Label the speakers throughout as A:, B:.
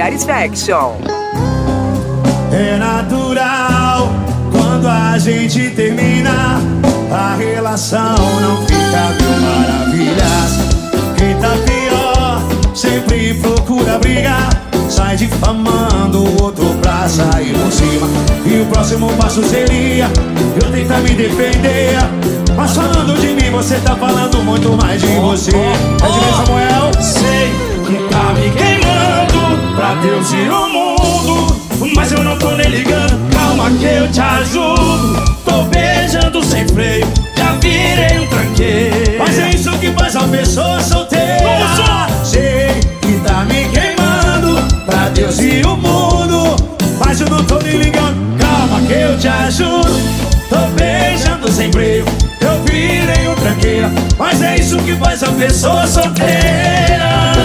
A: Satisfaction.
B: É natural quando a gente termina, a relação não fica mil maravilhas. Quem tá pior sempre procura brigar, sai difamando o outro pra sair por cima. E o próximo passo seria eu tentar me defender, mas falando de mim você tá falando muito mais de você. É de mim, Samuel?
C: Sei que tá me queimando pra Deus e o mundo, mas eu não tô nem ligando. Calma que eu te ajudo. Tô beijando sem freio, já virei um tranqueiro.
B: Mas é isso que faz a pessoa solteira. Sei que tá me queimando pra Deus e o mundo, mas eu não tô nem ligando. Calma que eu te ajudo. Tô beijando sem freio, eu virei um tranqueira. Mas é isso que faz a pessoa solteira.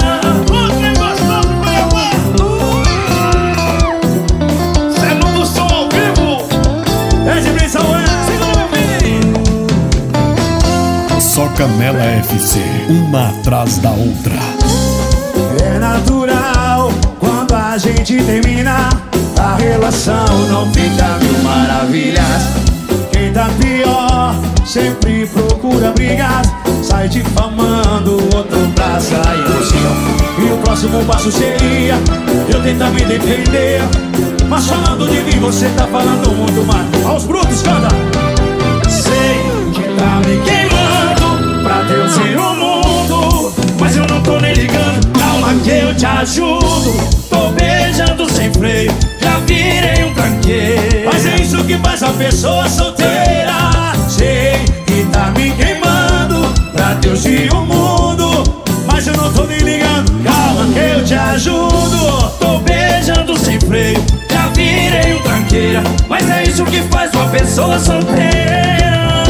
D: Só Canela FC, uma atrás da outra.
B: É natural quando a gente termina, a relação não fica mil maravilhas. Quem tá pior sempre procura brigar, sai difamando o outro pra sair por cima. E o próximo passo seria eu tentar me defender, mas falando de mim você tá falando muito mais. Aos brutos, canta!
C: Sei que tá me queimando pra Deus e o mundo, mas eu não tô nem ligando. Calma que eu te ajudo. Tô beijando sem freio, já virei um tranqueiro.
B: Mas é isso que faz a pessoa solteira. Sei que tá me queimando pra Deus e o mundo, mas eu não tô nem ligando. Calma que eu te ajudo.
C: Tô beijando sem freio, já virei um tranqueira. Mas é isso que faz uma pessoa solteira.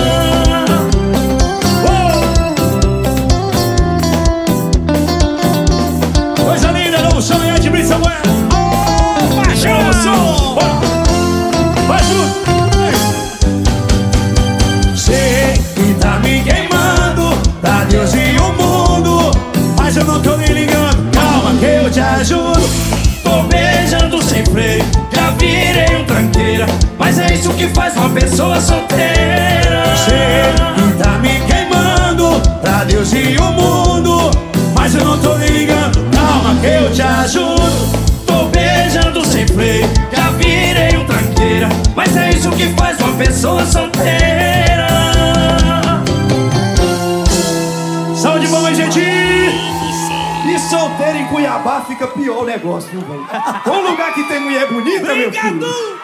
B: Coisa linda, novo som é de Brito Samuel. Baixou o som. Vai tudo. Sei que tá me queimando pra Deus e o mundo, mas eu não tô nem ligando. Calma que eu te ajudo.
C: Tô beijando sem freio, já virei um tranqueira. Mas é isso que faz uma pessoa solteira.
B: Sei que tá me queimando pra Deus e o mundo, mas eu não tô nem ligando. Calma que eu te ajudo.
C: Tô beijando sem freio, já virei um tranqueira. Mas é isso que faz uma pessoa solteira.
B: Saúde, mamãe, gente!
E: E solteiro em Cuiabá fica pior o negócio, viu, velho? Um lugar que tem mulher bonita, meu filho.